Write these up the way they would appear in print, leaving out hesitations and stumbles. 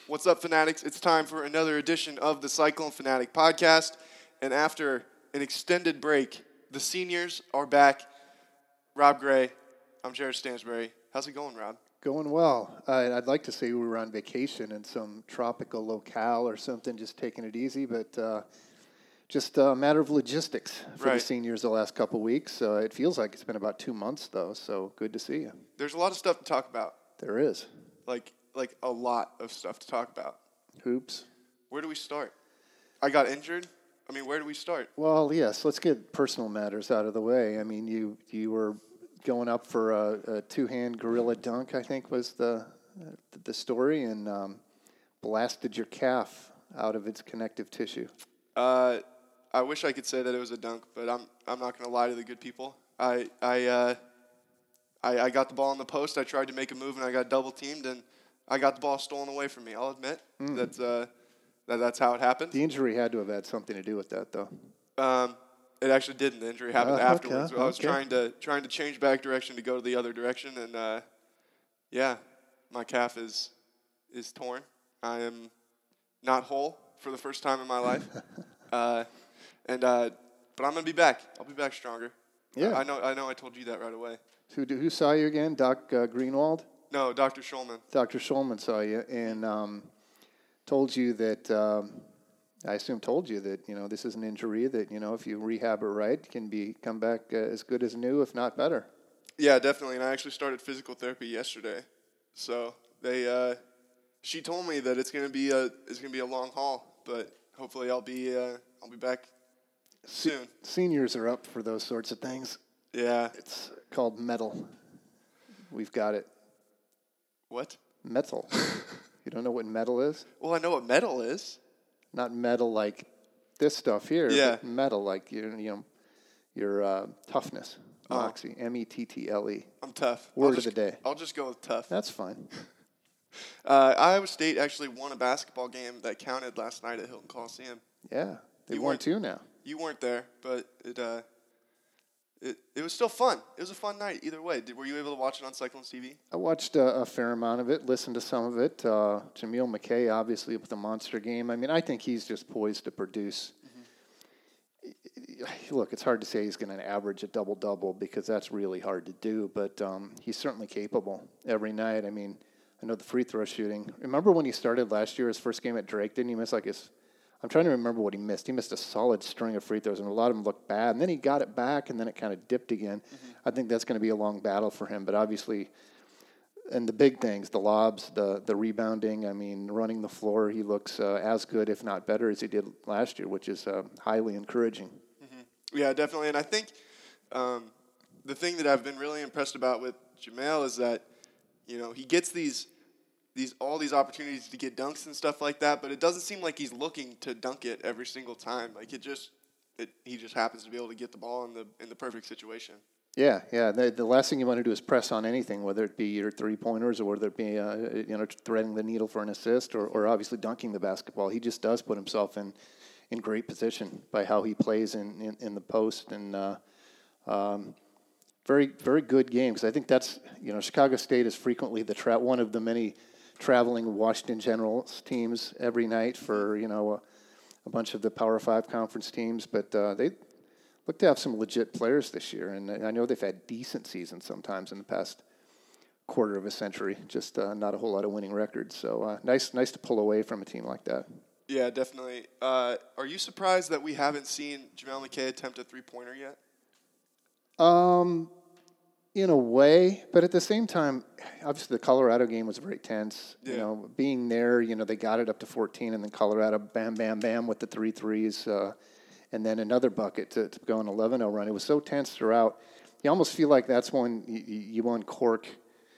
What's up, Fanatics? It's time for another edition of the Cyclone Fanatic podcast. And after an extended break, the seniors are back. Rob Gray, I'm Jared Stansbury. How's it going, Rob? Going well. I'd like to say we were on vacation in some tropical locale or something, just taking it easy, but just a matter of logistics for the seniors the last couple weeks. It feels like it's been about 2 months, though, so good to see you. There's a lot of stuff to talk about. There is. Like a lot of stuff to talk about. Hoops. Where do we start? I got injured. Where do we start? Well, yes, let's get personal matters out of the way. I mean, you were going up for a two-hand gorilla dunk, I think was the story, and blasted your calf out of its connective tissue. I wish I could say that it was a dunk, but I'm not going to lie to the good people. I got the ball in the post. I tried to make a move, and I got double-teamed, and I got the ball stolen away from me. I'll admit that's how it happened. The injury had to have had something to do with that, though. It actually didn't. The injury happened afterwards. Okay, I was trying to change back direction to go to the other direction, and my calf is torn. I am not whole for the first time in my life, but I'm gonna be back. I'll be back stronger. Yeah, I know. I told you that right away. Who saw you again? Doc Greenwald? No, Dr. Schulman. Dr. Schulman saw you and told you that. I assume told you that this is an injury that if you rehab it right can come back as good as new, if not better. Yeah, definitely. And I actually started physical therapy yesterday, so she told me that it's gonna be a long haul, but hopefully I'll be back soon. Seniors are up for those sorts of things. Yeah, it's called metal. We've got it. What? Metal. You don't know what metal is? Well, I know what metal is. Not metal like this stuff here, but metal like your toughness. Moxie. METTLE. I'm tough. Word of the day. I'll just go with tough. That's fine. Iowa State actually won a basketball game that counted last night at Hilton Coliseum. Yeah, they won two now. You weren't there, but it was still fun. It was a fun night either way. Were you able to watch it on Cyclones TV? I watched a fair amount of it, listened to some of it. Jameel McKay, obviously, with the monster game. I think he's just poised to produce. Mm-hmm. Look, it's hard to say he's going to average a double-double because that's really hard to do, but he's certainly capable every night. I know the free throw shooting. Remember when he started last year, his first game at Drake, didn't he miss I'm trying to remember what he missed. He missed a solid string of free throws, and a lot of them looked bad. And then he got it back, and then it kind of dipped again. Mm-hmm. I think that's going to be a long battle for him. But obviously, and the big things, the lobs, the rebounding, running the floor, he looks as good, if not better, as he did last year, which is highly encouraging. Mm-hmm. Yeah, definitely. And I think the thing that I've been really impressed about with Jameel is that, he gets all these opportunities to get dunks and stuff like that, but it doesn't seem like he's looking to dunk it every single time. Like he just happens to be able to get the ball in the perfect situation. Yeah. The last thing you want to do is press on anything, whether it be your 3-pointers or whether it be threading the needle for an assist or obviously dunking the basketball. He just does put himself in great position by how he plays in the post and very, very good game because I think that's Chicago State is frequently one of the many traveling Washington Generals teams every night for, a bunch of the Power 5 conference teams. But they look to have some legit players this year. And I know they've had decent seasons sometimes in the past quarter of a century, just not a whole lot of winning records. So nice to pull away from a team like that. Yeah, definitely. Are you surprised that we haven't seen Jameel McKay attempt a three-pointer yet? In a way, but at the same time, obviously the Colorado game was very tense. Yeah. Being there, they got it up to 14, and then Colorado, bam, bam, bam, with the 3 threes, and then another bucket to go an 11-0 run. It was so tense throughout. You almost feel like that's when you uncork.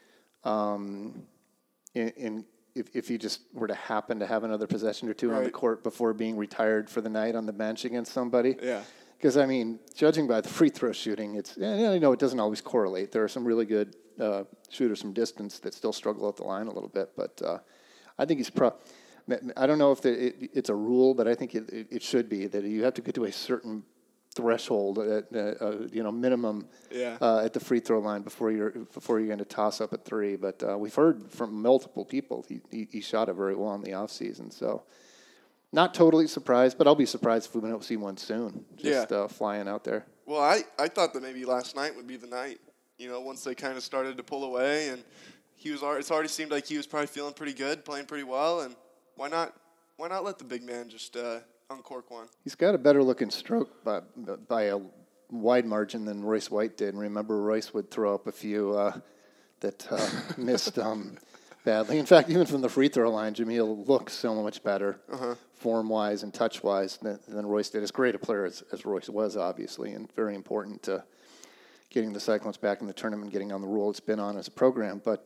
If you just were to happen to have another possession or two on the court before being retired for the night on the bench against somebody. Yeah. Because, judging by the free throw shooting, it doesn't always correlate. There are some really good shooters from distance that still struggle at the line a little bit. But I think he's I don't know if it's a rule, but I think it should be that you have to get to a certain threshold, minimum at the free throw line before you're going to toss up a three. But we've heard from multiple people he shot it very well in the off season. So not totally surprised, but I'll be surprised if we don't see one soon. Just flying out there. Well, I thought that maybe last night would be the night. Once they kind of started to pull away, and it's already seemed like he was probably feeling pretty good, playing pretty well, and why not let the big man just uncork one? He's got a better looking stroke by a wide margin than Royce White did. And remember, Royce would throw up a few that missed badly. In fact, even from the free throw line, Jameel looks so much better form-wise and touch-wise than Royce did. As great a player as Royce was, obviously, and very important to getting the Cyclones back in the tournament, getting on the roll it's been on as a program. But,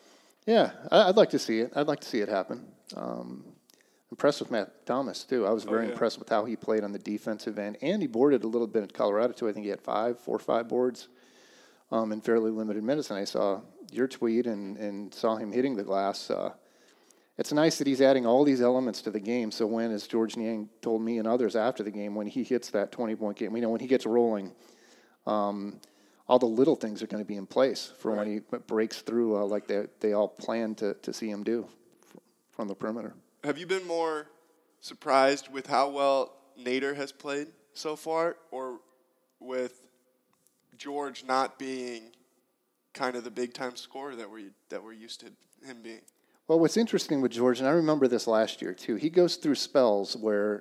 I'd like to see it. I'd like to see it happen. Impressed with Matt Thomas, too. I was very impressed with how he played on the defensive end. And he boarded a little bit at Colorado, too. I think he had 4 or 5 boards in fairly limited minutes. And I saw your tweet and saw him hitting the glass. It's nice that he's adding all these elements to the game. So when, as George Niang told me and others after the game, when he hits that 20-point game, when he gets rolling, all the little things are going to be in place for when he breaks through like they all plan to see him do from the perimeter. Have you been more surprised with how well Nader has played so far, or with George not being kind of the big-time scorer that we're used to him being? Well, what's interesting with George, and I remember this last year too, he goes through spells where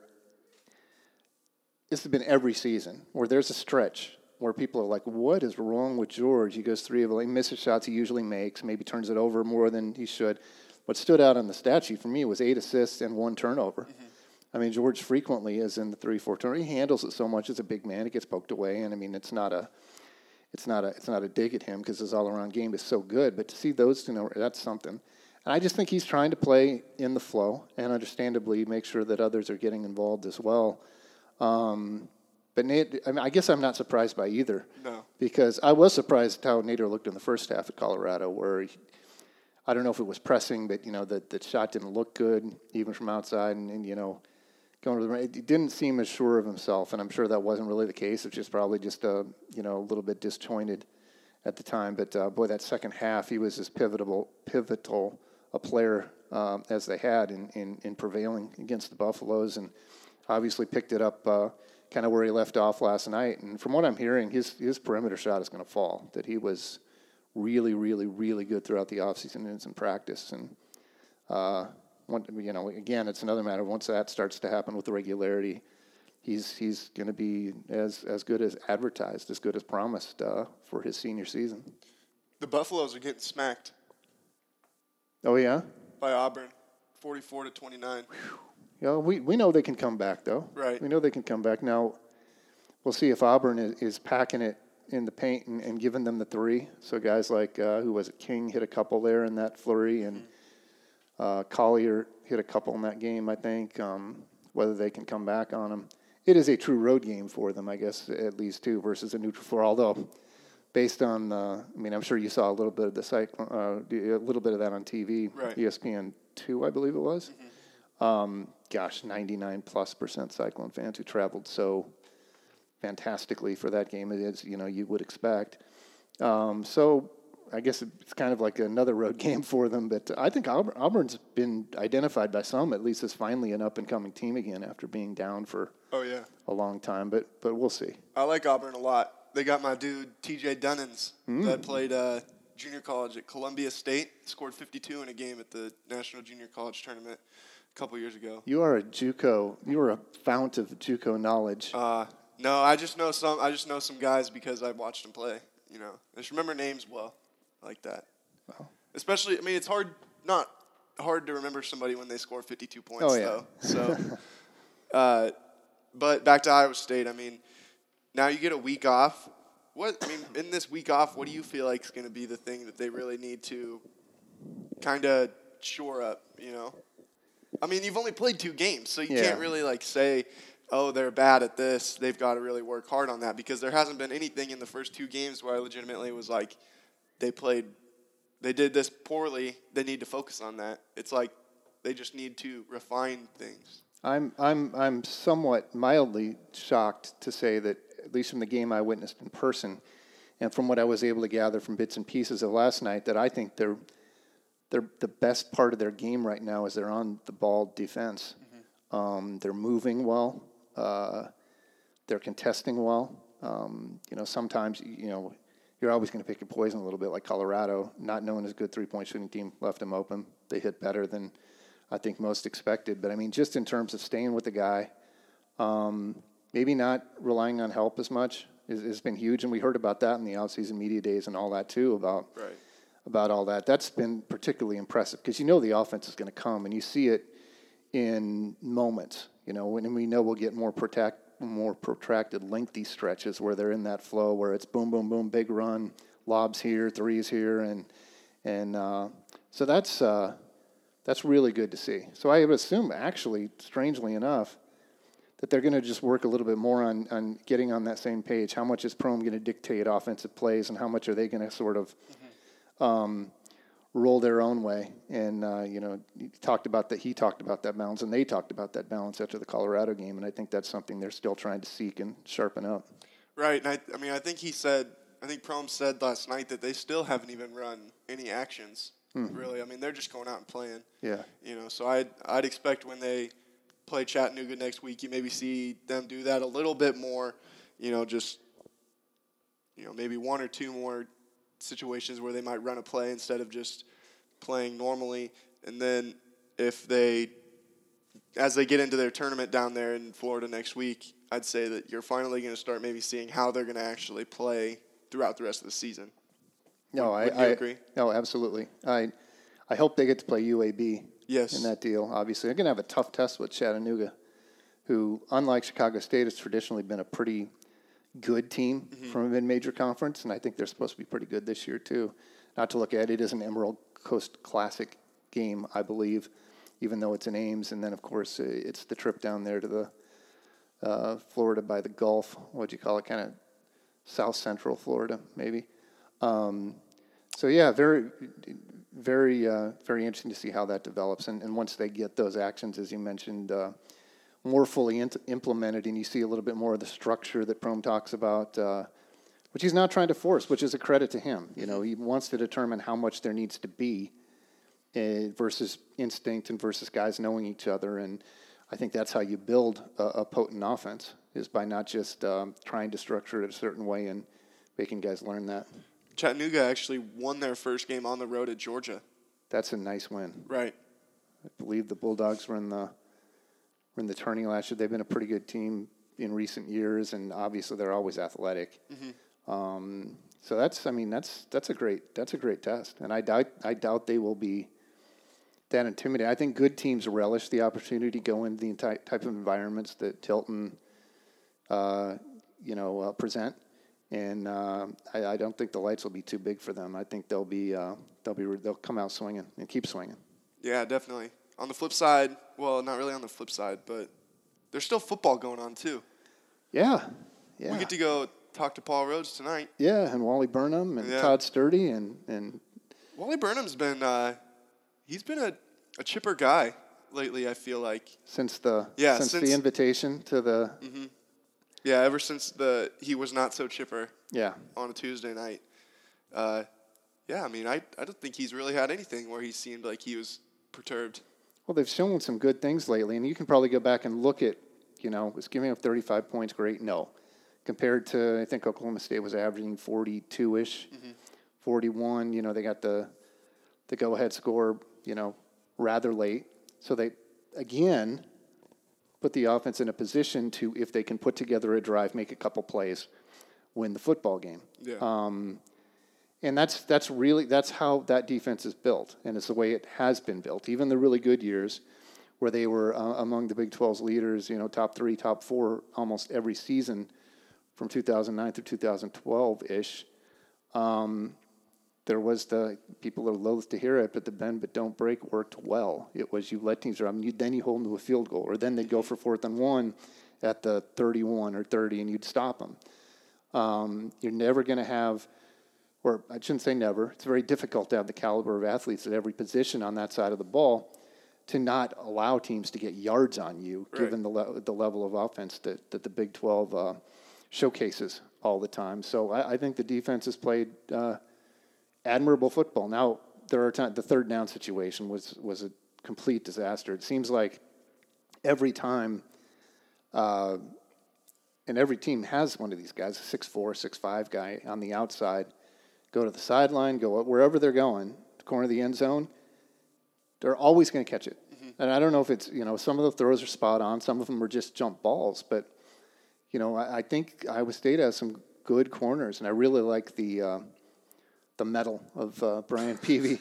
this has been every season, where there's a stretch where people are like, what is wrong with George? He goes 3 of 8, misses shots he usually makes, maybe turns it over more than he should. What stood out on the stat sheet for me was 8 assists and 1 turnover. Mm-hmm. I mean, George frequently is in the 3-4 turnover. He handles it so much as a big man. It gets poked away, and I mean, it's not a dig at him because his all-around game is so good. But to see those two, that's something. And I just think he's trying to play in the flow and understandably make sure that others are getting involved as well. But Nate, I guess I'm not surprised by either. No. Because I was surprised how Nader looked in the first half at Colorado, where I don't know if it was pressing, but the shot didn't look good even from outside, and going to the rim, it didn't seem as sure of himself, and I'm sure that wasn't really the case. It's just probably just a little bit disjointed at the time. But boy, that second half, he was as pivotal a player as they had in prevailing against the Buffaloes, and obviously picked it up kind of where he left off last night. And from what I'm hearing, his perimeter shot is going to fall. That he was really, really, really good throughout the offseason and in practice. And again, it's another matter. Once that starts to happen with regularity, he's going to be as good as advertised, as good as promised for his senior season. The Buffaloes are getting smacked. Oh yeah, by Auburn, 44-29. Yeah, we know they can come back though. Right. We know they can come back. Now, we'll see if Auburn is packing it in the paint and giving them the 3. So guys like who was it? King hit a couple there in that flurry, and Collier hit a couple in that game, I think. Whether they can come back on them, it is a true road game for them, I guess, at least too, versus a neutral floor. Although, based on, I'm sure you saw a little bit of a little bit of that on TV, right. ESPN2, I believe it was. Mm-hmm. 99+% Cyclone fans who traveled so fantastically for that game, as you would expect. So I guess it's kind of like another road game for them. But I think Auburn's been identified by some, at least, as finally an up-and-coming team again after being down for a long time. But we'll see. I like Auburn a lot. They got my dude T.J. Dunnins that played junior college at Columbia State, scored 52 in a game at the National Junior College Tournament a couple years ago. You are a JUCO. You are a fount of JUCO knowledge. No, I just know some guys because I watched them play. I just remember names well, like that. Wow. Especially, it's not hard to remember somebody when they score 52 points, though. So, but back to Iowa State. Now you get a week off. In this week off, what do you feel like is going to be the thing that they really need to kind of shore up? You've only played 2 games, so you can't really say, oh, they're bad at this. They've got to really work hard on that, because there hasn't been anything in the first 2 games where I legitimately was like, they did this poorly. They need to focus on that. It's like they just need to refine things. I'm somewhat mildly shocked to say that at least from the game I witnessed in person, and from what I was able to gather from bits and pieces of last night, that I think they're the best part of their game right now is they're on the ball defense. They're moving well. They're contesting well. Sometimes, you're always going to pick your poison a little bit, like Colorado, not knowing as good three-point shooting team left them open. They hit better than I think most expected. But, I mean, just in terms of staying with the guy, maybe not relying on help as much has been huge. And we heard about that in the out-season media days and all that, too, about all that. That's been particularly impressive because the offense is going to come, and you see it in moments, when we know we'll get more protracted, lengthy stretches where they're in that flow where it's boom, boom, boom, big run, lobs here, threes here, and so that's really good to see. So I would assume, actually, strangely enough, that they're going to just work a little bit more on getting on that same page. How much is Prohm going to dictate offensive plays, and how much are they going to sort of roll their own way? And he talked about that balance, and they talked about that balance after the Colorado game, and I think that's something they're still trying to seek and sharpen up. Right, and I think Prohm said last night that they still haven't even run any actions, really. I mean, they're just going out and playing. Yeah. So I'd expect when they play Chattanooga next week, you maybe see them do that a little bit more, maybe one or two more situations where they might run a play instead of just playing normally. And then as they get into their tournament down there in Florida next week, I'd say that you're finally going to start maybe seeing how they're going to actually play throughout the rest of the season. No, Would you agree? No, absolutely. I hope they get to play UAB. Yes. In that deal, obviously. They're going to have a tough test with Chattanooga, who, unlike Chicago State, has traditionally been a pretty good team from a mid-major conference, and I think they're supposed to be pretty good this year, too. Not to look at it as an Emerald Coast Classic game, I believe, even though it's in Ames. And then, of course, it's the trip down there to the Florida by the Gulf. What'd you call it? Kind of south-central Florida, maybe. So, yeah, very, very interesting to see how that develops. And once they get those actions, as you mentioned, more fully implemented, and you see a little bit more of the structure that Prohm talks about, which he's not trying to force, which is a credit to him. He wants to determine how much there needs to be versus instinct and versus guys knowing each other. And I think that's how you build a potent offense, is by not just trying to structure it a certain way and making guys learn that. Chattanooga actually won their first game on the road at Georgia. That's a nice win. Right. I believe the Bulldogs were in the tourney last year. They've been a pretty good team in recent years, and obviously they're always athletic. So that's a great test, and I doubt they will be that intimidating. I think good teams relish the opportunity to go into the type of environments that Tilton, present. And I don't think the lights will be too big for them. I think they'll come out swinging and keep swinging. Yeah, definitely. On the flip side, well, not really on the flip side, but there's still football going on too. Yeah. We get to go talk to Paul Rhodes tonight. Yeah, and Wally Burnham and Todd Sturdy and Wally Burnham's been he's been a chipper guy lately. I feel like since the invitation to the. Yeah, ever since he was not so chipper. Yeah. On a Tuesday night. I don't think he's really had anything where he seemed like he was perturbed. Well, they've shown some good things lately, and you can probably go back and look at, was giving up 35 points great? No. Compared to, I think Oklahoma State was averaging 42-ish, 41. They got the go-ahead score, rather late. So they, again, put the offense in a position to, if they can put together a drive, make a couple plays, win the football game. Yeah. And that's how that defense is built, and it's the way it has been built. Even the really good years, where they were among the Big 12's leaders, top 3, top 4, almost every season from 2009 through 2012-ish. There was people are loath to hear it, but the bend but don't break worked well. It was you let teams drive, then you hold them to a field goal, or then they'd go for 4th and 1 at the 31 or 30, and you'd stop them. You're never going to have, or I shouldn't say never, it's very difficult to have the caliber of athletes at every position on that side of the ball to not allow teams to get yards on you, given the level of offense that the Big 12 showcases all the time. So I think the defense has played admirable football. Now, there are times the third down situation was a complete disaster. It seems like every time, and every team has one of these guys, a 6'4", 6'5" guy on the outside, go to the sideline, go wherever they're going, the corner of the end zone, they're always going to catch it. And I don't know if it's, some of the throws are spot on, some of them are just jump balls, but, I think Iowa State has some good corners, and I really like the mettle of Brian Peavy.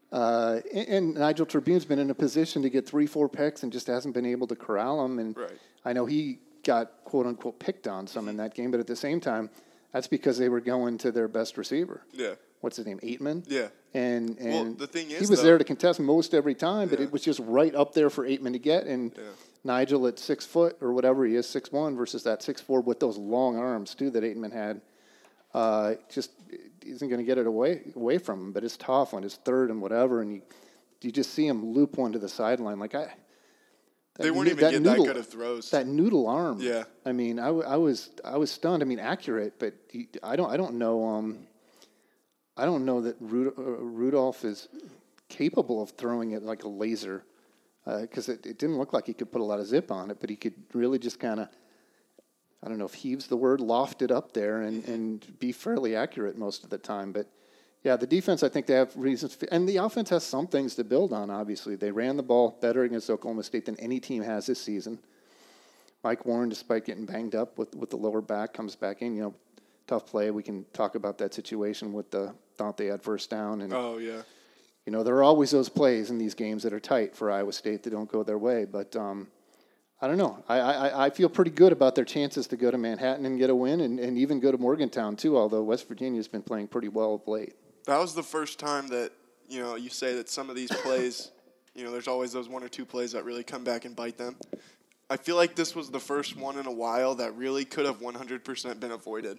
And Nigel Tribune's been in a position to get 3-4 picks and just hasn't been able to corral them. And I know he got, quote-unquote, picked on some in that game, but at the same time, that's because they were going to their best receiver. Yeah. What's his name, Aitman? Yeah. And well, the thing is, he was there to contest most every time, but it was just right up there for Aitman to get. And Nigel at 6 foot or whatever he is, 6'1", versus that 6'4" with those long arms, too, that Aitman had, just isn't going to get it away from him. But it's tough when it's third and whatever, and you just see him loop one to the sideline. Like they weren't even getting that good of throws. That noodle arm. Yeah. I mean, I was stunned. I mean, accurate, but I don't know. I don't know that Rudolph is capable of throwing it like a laser, because it didn't look like he could put a lot of zip on it, but he could really just kind of, I don't know if heaves the word, loft it up there and be fairly accurate most of the time. But, yeah, the defense, I think they have reasons. And the offense has some things to build on, obviously. They ran the ball better against Oklahoma State than any team has this season. Mike Warren, despite getting banged up with the lower back, comes back in, tough play. We can talk about that situation with thought they had first down. And, there are always those plays in these games that are tight for Iowa State that don't go their way. But I don't know. I feel pretty good about their chances to go to Manhattan and get a win and even go to Morgantown, too, although West Virginia's been playing pretty well of late. That was the first time that, you say that some of these plays, there's always those one or two plays that really come back and bite them. I feel like this was the first one in a while that really could have 100% been avoided.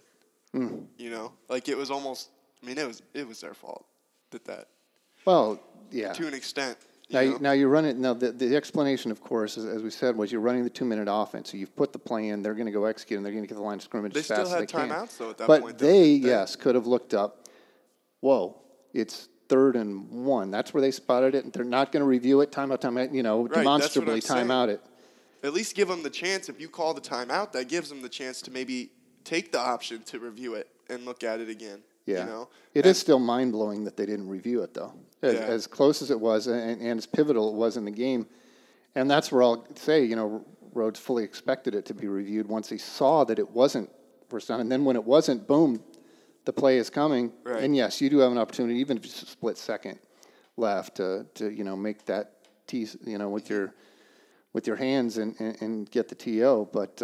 Like it was almost, it was their fault that. Well, yeah. To an extent. Now you run it. Now the explanation, of course, as we said, was you're running the 2-minute offense. So you've put the play in. They're going to go execute, and they're going to get the line of scrimmage as fast as they can. They still had timeouts though at that point. But they could have looked up. Whoa, it's 3rd and 1. That's where they spotted it, and they're not going to review it. Timeout. Demonstrably timeout it. At least give them the chance. If you call the timeout, that gives them the chance to maybe take the option to review it and look at it again. Yeah. It is still mind-blowing that they didn't review it, though. As close as it was and as pivotal it was in the game. And that's where I'll say, Rhodes fully expected it to be reviewed once he saw that it wasn't first down. And then when it wasn't, boom, the play is coming. Right. And, yes, you do have an opportunity, even if it's a split second left, to make that T, with your hands and get the TO. But,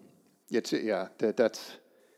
that's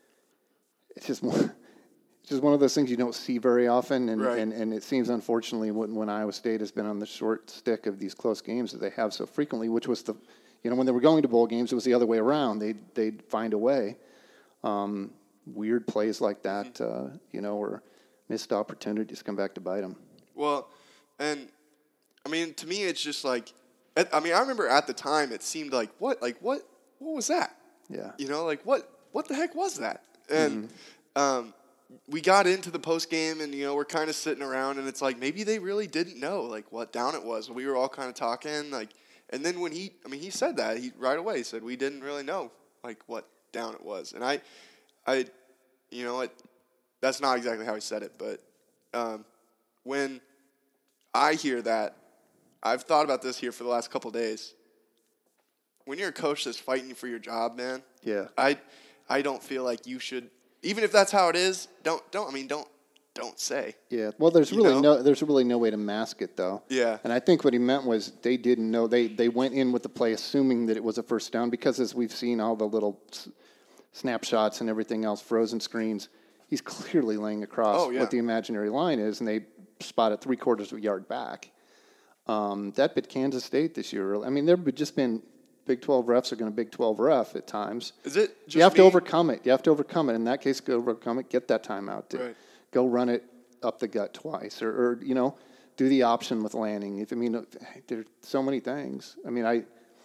it's just one of those things you don't see very often, and it seems, unfortunately, when Iowa State has been on the short stick of these close games that they have so frequently, which was when they were going to bowl games, it was the other way around. They'd find a way. Weird plays like that, or missed opportunities come back to bite them. Well, and, to me, it's just like, I remember at the time it seemed like, what was that? Yeah. What the heck was that? And, we got into the post game and, we're kind of sitting around and it's like, maybe they really didn't know, what down it was. We were all kind of talking, and then when he said that, he right away said, we didn't really know, what down it was. And I that's not exactly how he said it, but when I hear that, I've thought about this here for the last couple of days. When you're a coach that's fighting for your job, man, I don't feel like you should. Even if that's how it is, don't say. Yeah. Well, there's really no way to mask it though. Yeah. And I think what he meant was they didn't know. They went in with the play assuming that it was a first down because as we've seen all the little snapshots and everything else, frozen screens, he's clearly laying across what the imaginary line is, and they spot it 3/4 of a yard back. That bit Kansas State this year. There have just been Big 12 refs are going to Big 12 ref at times. Is it just you have to overcome it. You have to overcome it. In that case, go overcome it. Get that timeout. Right. Go run it up the gut twice, or do the option with Lanning. There's so many things. I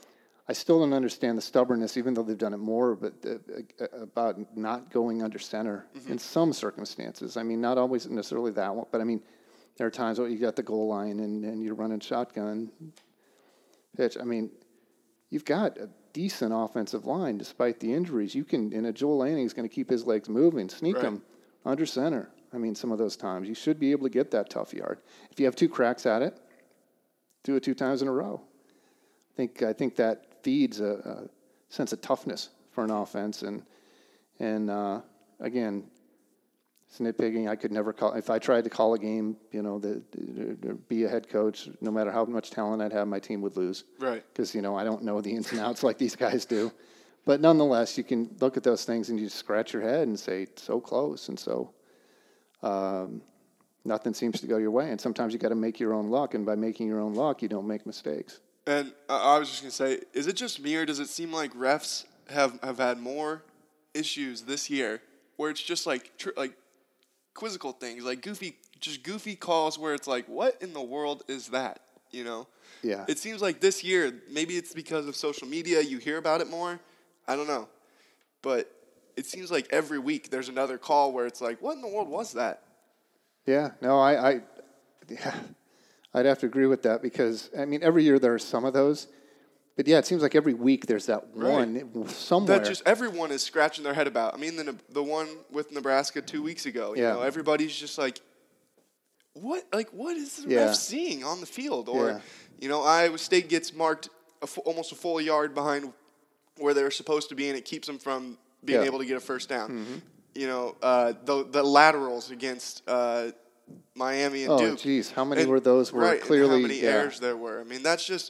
I still don't understand the stubbornness, even though they've done it more, but about not going under center in some circumstances. I mean, not always necessarily that one, but I mean, there are times where you got the goal line and you're running shotgun pitch. I mean, you've got a decent offensive line despite the injuries. You can, and Joel Lanning's going to keep his legs moving, sneak them under center. I mean, some of those times you should be able to get that tough yard. If you have 2 cracks at it, do it 2 times in a row. I think that feeds a sense of toughness for an offense. And again, it's nitpicking. I could never call. If I tried to call a game, be a head coach, no matter how much talent I'd have, my team would lose. Right. Because, I don't know the ins and outs like these guys do. But nonetheless, you can look at those things and you scratch your head and say, so close. And so nothing seems to go your way. And sometimes you got to make your own luck. And by making your own luck, you don't make mistakes. And I was just going to say, is it just me or does it seem like refs have had more issues this year where it's just like quizzical things, like goofy calls where it's like, what in the world is that, Yeah. It seems like this year, maybe it's because of social media, you hear about it more. I don't know. But it seems like every week there's another call where it's like, what in the world was that? Yeah. No, I'd have to agree with that because, I mean, every year there are some of those. But, yeah, it seems like every week there's that one somewhere. That just everyone is scratching their head about. I mean, the one with Nebraska 2 weeks ago, everybody's just like, what is the ref seeing on the field? Or, Iowa State gets marked almost a full yard behind where they're supposed to be, and it keeps them from being able to get a first down. Mm-hmm. The laterals against Miami and Duke. Oh, geez. How many were those were clearly... how many errors there were. I mean, that's just...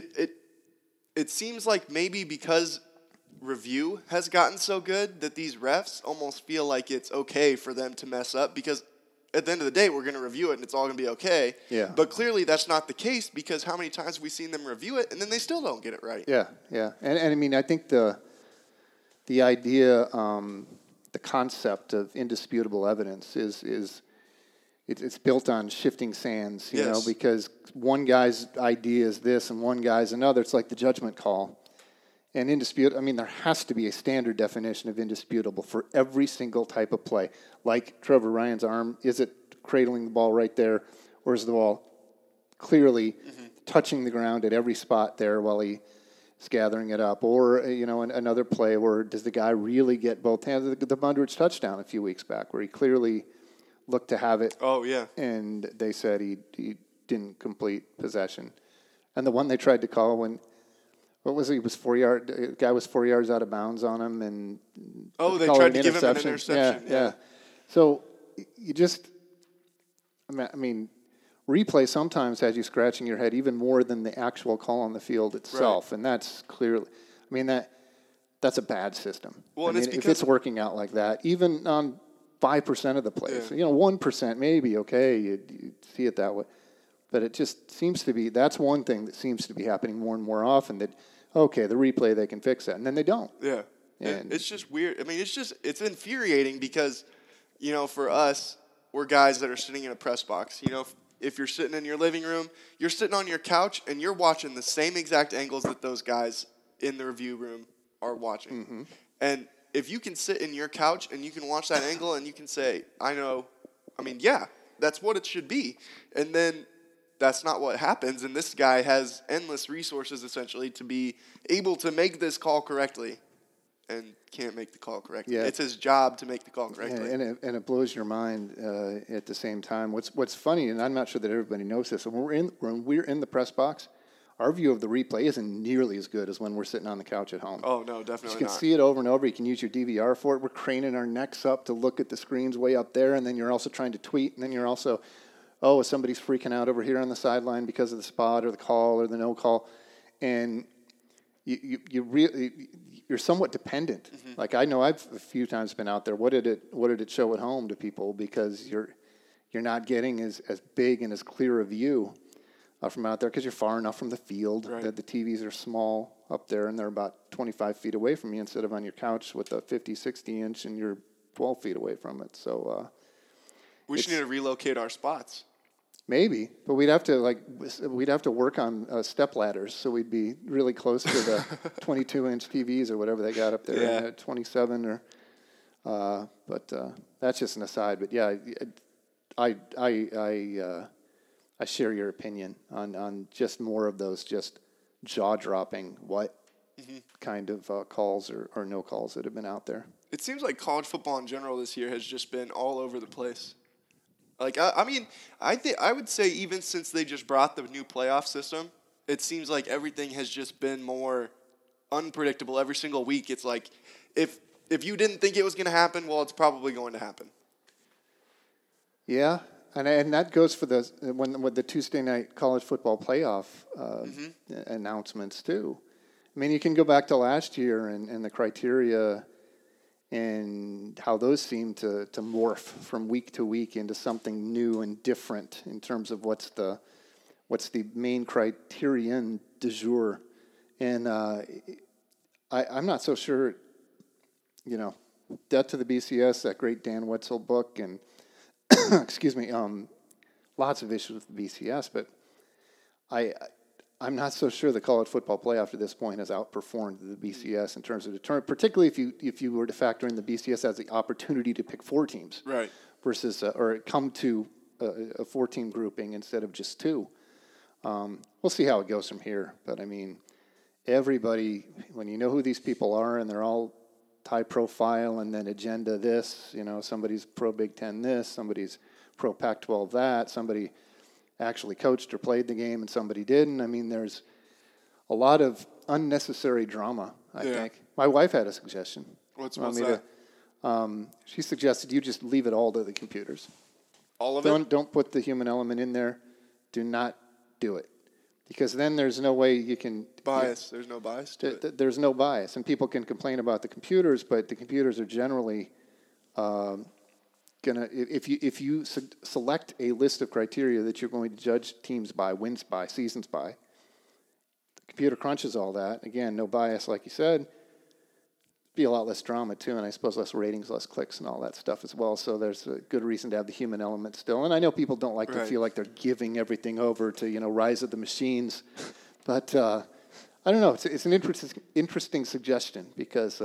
It seems like maybe because review has gotten so good that these refs almost feel like it's okay for them to mess up because at the end of the day, we're going to review it and it's all going to be okay. Yeah. But clearly that's not the case because how many times have we seen them review it and then they still don't get it right? Yeah, yeah. And I mean, I think the idea, the concept of indisputable evidence is it's built on shifting sands, you know, because one guy's idea is this and one guy's another. It's like the judgment call. And indisputable, I mean, there has to be a standard definition of indisputable for every single type of play. Like Trevor Ryan's arm, is it cradling the ball right there, or is the ball clearly touching the ground at every spot there while he's gathering it up? Or, another play where does the guy really get both hands? The Bundridge touchdown a few weeks back where he clearly looked to have it. Oh, yeah. And they said he didn't complete possession. And the one they tried to call when, what was it? He was 4 yards. The guy was 4 yards out of bounds on him, and they tried to give him an interception. Yeah. So you just, I mean, replay sometimes has you scratching your head even more than the actual call on the field itself, and that's clearly, I mean, that's a bad system. Well, and I mean, if it's working out like that, even on 5% of the plays, 1% maybe, okay, you see it that way. But it just seems to be, that's one thing that seems to be happening more and more often, that, okay, the replay, they can fix that. And then they don't. Yeah. And it's just weird. I mean, it's infuriating because, for us, we're guys that are sitting in a press box. If you're sitting in your living room, you're sitting on your couch, and you're watching the same exact angles that those guys in the review room are watching. Mm-hmm. And if you can sit in your couch and you can watch that angle and you can say, that's what it should be. And then that's not what happens. And this guy has endless resources, essentially, to be able to make this call correctly and can't make the call correctly. Yeah. It's his job to make the call correctly. And it blows your mind at the same time. What's funny, and I'm not sure that everybody knows this, when we're in the press box, our view of the replay isn't nearly as good as when we're sitting on the couch at home. Oh, no, definitely not. You can see it over and over. You can use your DVR for it. We're craning our necks up to look at the screens way up there, and then you're also trying to tweet, and then you're also, somebody's freaking out over here on the sideline because of the spot or the call or the no call. And you're somewhat dependent. Mm-hmm. Like I know I've a few times been out there. What did it show at home to people? Because you're not getting as big and as clear a view from out there because you're far enough from the field. Right. That the TVs are small up there and they're about 25 feet away from you instead of on your couch with a 50, 60 inch and you're 12 feet away from it. So we should need to relocate our spots. Maybe, but we'd have to work on step ladders, so we'd be really close to the 22-inch TVs or whatever they got up there, Yeah. 27 or. But that's just an aside. But yeah, I share your opinion on just more of those just jaw-dropping kind of calls or no calls that have been out there. It seems like college football in general this year has just been all over the place. Like, I mean, I would say even since they just brought the new playoff system, it seems like everything has just been more unpredictable every single week. It's like, if you didn't think it was going to happen, well, it's probably going to happen. Yeah, and that goes for with the Tuesday night college football playoff announcements too. I mean, you can go back to last year and the criteria and how those seem to morph from week to week into something new and different in terms of what's the main criterion du jour. And I'm not so sure, Debt to the BCS, that great Dan Wetzel book, and excuse me, lots of issues with the BCS, but I'm not so sure the college football playoff to this point has outperformed the BCS in terms of deterrent, particularly if you were to factor in the BCS as the opportunity to pick 4 teams, right? Versus or come to a 4-team grouping instead of just 2. We'll see how it goes from here, but I mean, everybody, when you know who these people are and they're all high profile and then agenda this, somebody's pro Big Ten this, somebody's pro Pac-12 that, somebody actually coached or played the game and somebody didn't. I mean, there's a lot of unnecessary drama, I think. My wife had a suggestion. What's that? She suggested you just leave it all to the computers. All of it? Don't put the human element in there. Do not do it. Because then there's no way you can... Bias. There's no bias to it. There's no bias. And people can complain about the computers, but the computers are generally... If you select a list of criteria that you're going to judge teams by, wins by, seasons by, the computer crunches all that. Again, no bias, like you said. Be a lot less drama too, and I suppose less ratings, less clicks, and all that stuff as well. So there's a good reason to have the human element still. And I know people don't like to feel like they're giving everything over to Rise of the Machines, but I don't know. It's an interesting suggestion because.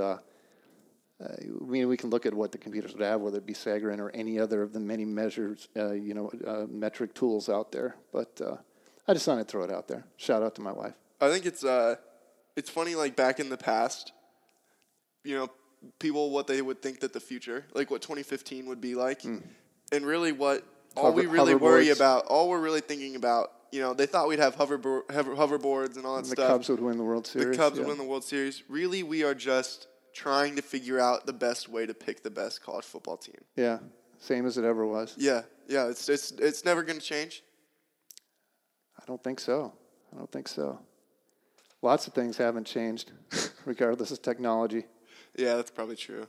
We can look at what the computers would have, whether it be Sagarin or any other of the many measures, metric tools out there. But I just wanted to throw it out there. Shout out to my wife. I think it's funny, like back in the past, people, what they would think that the future, like what 2015 would be like. And really all we're really thinking about, they thought we'd have hoverboards and all that stuff. The Cubs would win the World Series. The Cubs would win the World Series. Really, we are just trying to figure out the best way to pick the best college football team. Yeah, same as it ever was. Yeah, it's never going to change. I don't think so. Lots of things haven't changed, regardless of technology. Yeah, that's probably true.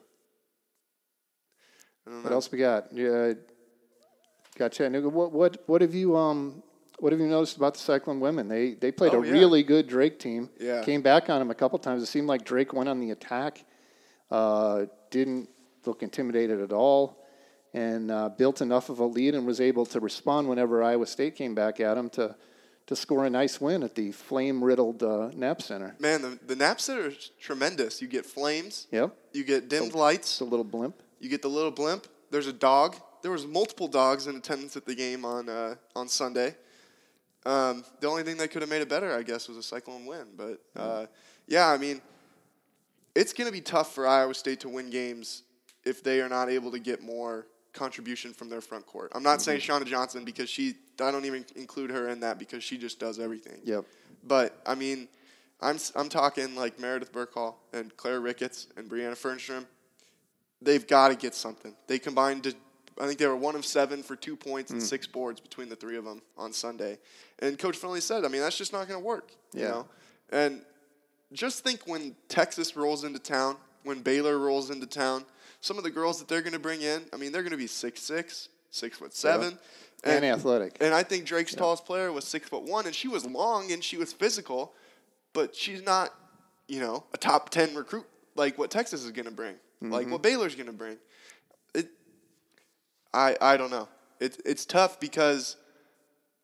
What else we got? Yeah, got Chattanooga. What have you noticed about the Cyclone women? They played really good Drake team. Yeah. Came back on them a couple times. It seemed like Drake went on the attack. Didn't look intimidated at all, and built enough of a lead and was able to respond whenever Iowa State came back at them to score a nice win at the flame-riddled Knapp Center. Man, the Knapp Center is tremendous. You get flames. Yep. You get dimmed lights. The little blimp. You get the little blimp. There's a dog. There was multiple dogs in attendance at the game on Sunday. The only thing that could have made it better, I guess, was a Cyclone win. But, I mean, it's going to be tough for Iowa State to win games if they are not able to get more contribution from their front court. I'm not saying Shauna Johnson because I don't even include her in that because she just does everything. Yep. But, I mean, I'm talking like Meredith Burkhall and Claire Ricketts and Brianna Fernstrom. They've got to get something. They combined to, I think they were 1 of 7 for 2 points and 6 boards between the 3 of them on Sunday. And Coach Finley said, I mean, that's just not going to work. You know? And just think when Texas rolls into town, when Baylor rolls into town, some of the girls that they're going to bring in, I mean, they're going to be 6'6", 6'7", and athletic. And I think Drake's tallest player was 6'1", and she was long and she was physical, but she's not, a top 10 recruit like what Texas is going to bring, like what Baylor's going to bring. I don't know. It's tough because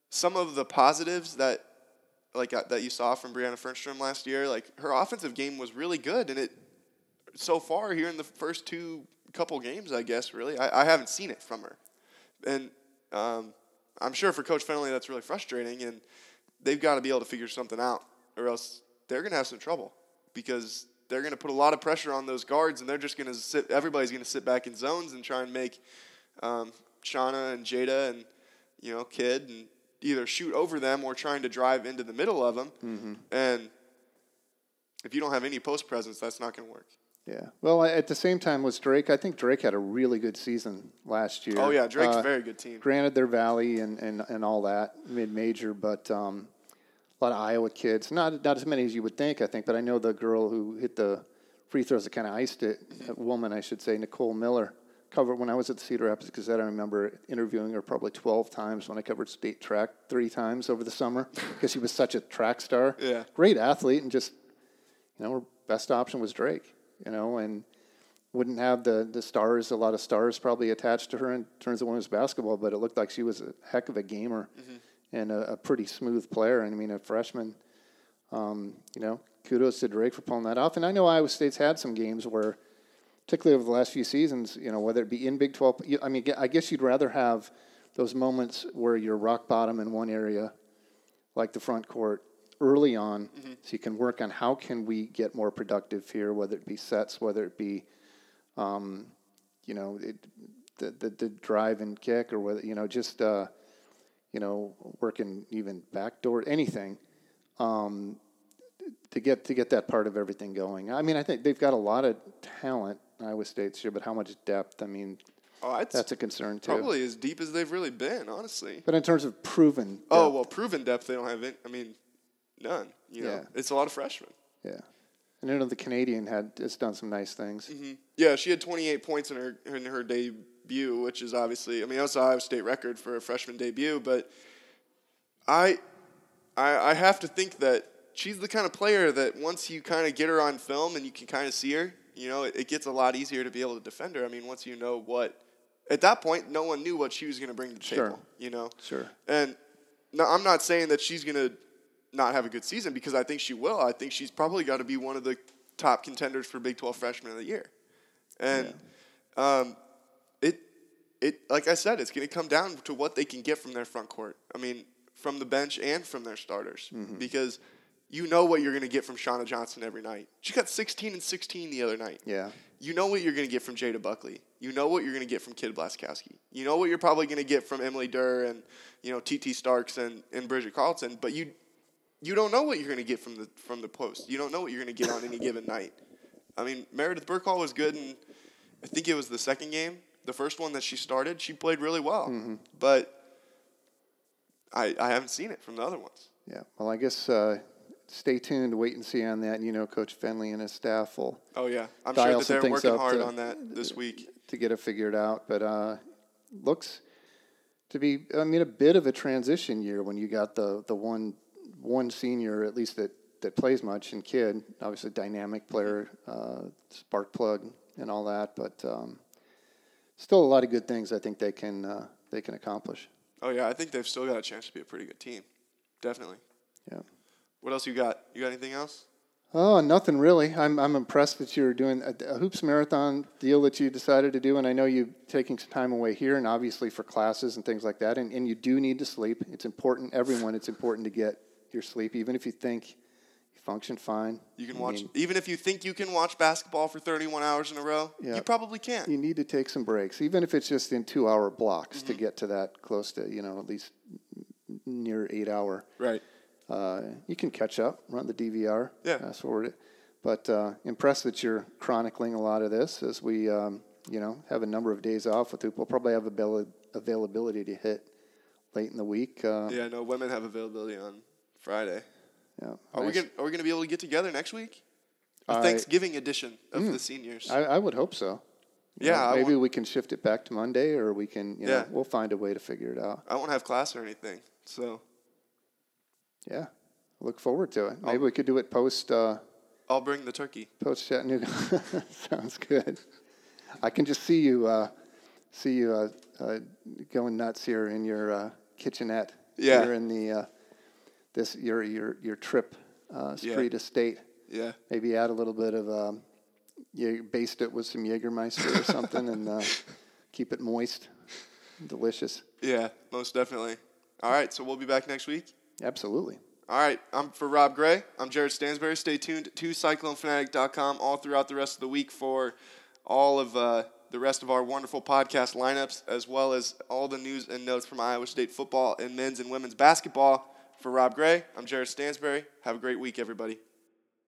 some of the positives that that you saw from Brianna Fernstrom last year, like her offensive game was really good, and it so far here in the first couple games, I guess, really, I haven't seen it from her. And I'm sure for Coach Fennelly that's really frustrating, and they've got to be able to figure something out, or else they're going to have some trouble because they're going to put a lot of pressure on those guards, and they're just going to everybody's going to sit back in zones and try and make Shauna and Jada and, Kid and either shoot over them or trying to drive into the middle of them. Mm-hmm. And if you don't have any post presence, that's not going to work. Yeah. Well, at the same time was Drake. I think Drake had a really good season last year. Oh, yeah. Drake's a very good team. Granted, they're Valley and all that, mid-major, but a lot of Iowa kids. Not as many as you would think, I think, but I know the girl who hit the free throws that kind of iced it, a woman, I should say, Nicole Miller, covered when I was at the Cedar Rapids Gazette. I remember interviewing her probably 12 times when I covered state track 3 times over the summer because she was such a track star. Yeah. Great athlete, and just, her best option was Drake. And wouldn't have the stars, a lot of stars probably attached to her in terms of women's basketball, but it looked like she was a heck of a gamer and a pretty smooth player. And I mean, a freshman, kudos to Drake for pulling that off. And I know Iowa State's had some games where, particularly over the last few seasons, whether it be in Big 12, I guess you'd rather have those moments where you're rock bottom in one area, like the front court, early on, so you can work on how can we get more productive here, whether it be sets, whether it be, the drive and kick, or whether working even backdoor, anything, to get that part of everything going. I mean, I think they've got a lot of talent, Iowa State's here, but how much depth? I mean, that's a concern too. Probably as deep as they've really been, honestly. But in terms of proven depth, proven depth, they don't have it. I mean. None. Yeah. It's a lot of freshmen. Yeah. And I know the Canadian has done some nice things. Mm-hmm. Yeah, she had 28 points in her debut, which is obviously, that's an Iowa State record for a freshman debut. But I have to think that she's the kind of player that once you kind of get her on film and you can kind of see her, it gets a lot easier to be able to defend her. I mean, once you know at that point, no one knew what she was going to bring to the table. Sure. And no, I'm not saying that she's going to not have a good season, because I think she will. I think she's probably got to be one of the top contenders for Big 12 Freshman of the Year. And it like I said, it's going to come down to what they can get from their front court. I mean, from the bench and from their starters, because you know what you're going to get from Shauna Johnson every night. She got 16 and 16 the other night. Yeah. You know what you're going to get from Jada Buckley. You know what you're going to get from Kid Blaskowski. You know what you're probably going to get from Emily Durr and TT Starks and Bridget Carlton, but you don't know what you're going to get from the post. You don't know what you're going to get on any given night. I mean, Meredith Burkhall was good, and I think it was the second game. The first one that she started, she played really well. But I haven't seen it from the other ones. Yeah. Well, I guess stay tuned, wait and see on that. Coach Fennelly and his staff will. Oh, yeah. I'm sure that they're working hard on that this week. To get it figured out. But looks to be, a bit of a transition year when you got the one senior, at least that plays much, and Kid, obviously dynamic player, spark plug and all that, but still a lot of good things I think they can accomplish. Oh yeah, I think they've still got a chance to be a pretty good team. Definitely. Yeah. What else you got? You got anything else? Oh, nothing really. I'm impressed that you're doing a hoops marathon deal that you decided to do, and I know you're taking some time away here, and obviously for classes and things like that, and you do need to sleep. It's important. It's important to get your sleep, even if you think you function fine. You can watch, even if you think you can watch basketball for 31 hours in a row, you probably can't. You need to take some breaks, even if it's just in 2-hour blocks to get to that close to, at least near 8 hour. Right. You can catch up, run the DVR, fast forward it. But impressed that you're chronicling a lot of this as we, have a number of days off with hoop. We'll probably have availability to hit late in the week. No, women have availability on Friday. Yeah. Are we gonna be able to get together next week? A Thanksgiving edition of the seniors. I would hope so. Maybe we can shift it back to Monday, or we can. We'll find a way to figure it out. I won't have class or anything, so. Yeah, look forward to it. Maybe we could do it post. I'll bring the turkey. Post Chattanooga. Sounds good. I can just see you going nuts here in your kitchenette Yeah. You're in the your trip street estate. Yeah. Maybe add a little bit of you baste it with some Jägermeister or something, and keep it moist, delicious. Yeah, most definitely. All right, so we'll be back next week. Absolutely. All right, I'm for Rob Gray. I'm Jared Stansberry. Stay tuned to CycloneFanatic.com all throughout the rest of the week for all of the rest of our wonderful podcast lineups, as well as all the news and notes from Iowa State football and men's and women's basketball. For Rob Gray, I'm Jared Stansberry. Have a great week, everybody.